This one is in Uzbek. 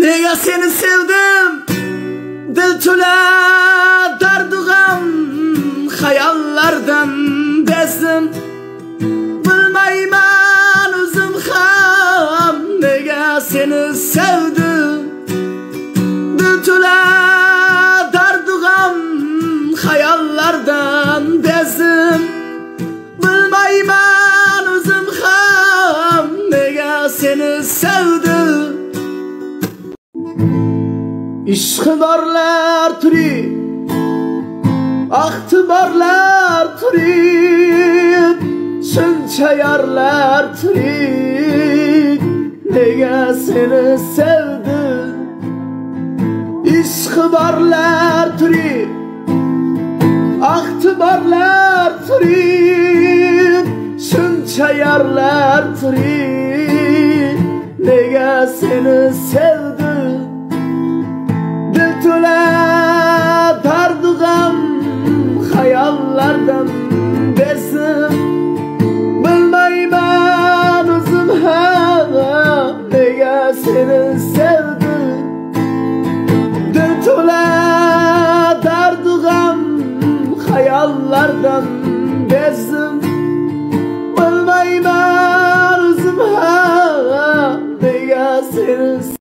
Nega seni sevdim, dil to'la dardig'am, xayollardan bezdim. Bilmayman o'zim ham nega seni sevdim, dil to'la dardig'am, xayollardan bezdim. Bilmayman o'zim ham nega seni sevdim. İşqi borlar turi, ahti borlar turi, shuncha yorlar turi, nega seni sevdim. İşqi borlar turi, ahti borlar turi, shuncha yorlar turi, nega seni sevdim. Dil to'la dardig'am, xayollardan bezdim. Bilmayman o'zim ham nega seni sevdim. Dil to'la dardig'am, xayollardan bezdim. Bilmayman o'zim ham nega seni